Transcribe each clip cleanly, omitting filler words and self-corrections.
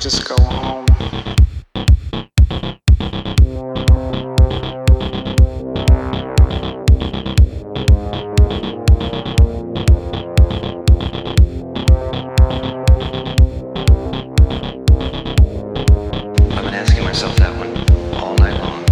just go home. I've been asking myself that one all night long.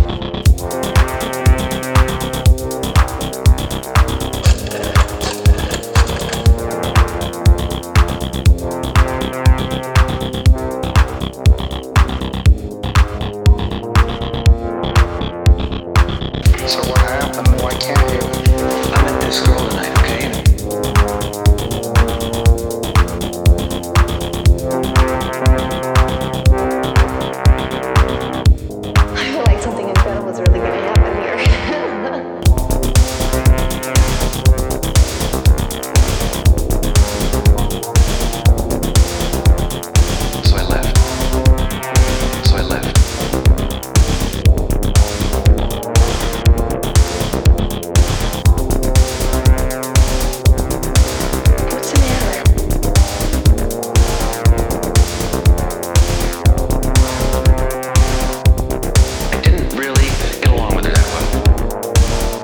So what happened? Why can't you? I met this girl tonight, okay? I feel like something incredible is really going to happen here. So I left. So I left. What's the matter? I didn't really get along with her that well.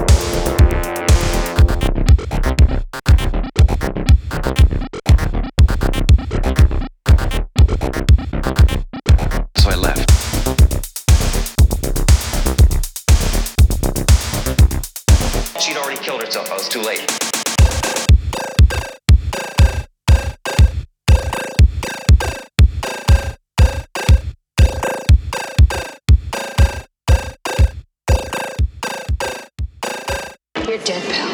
So I left. She'd already killed herself. I was too late. You're dead, pal.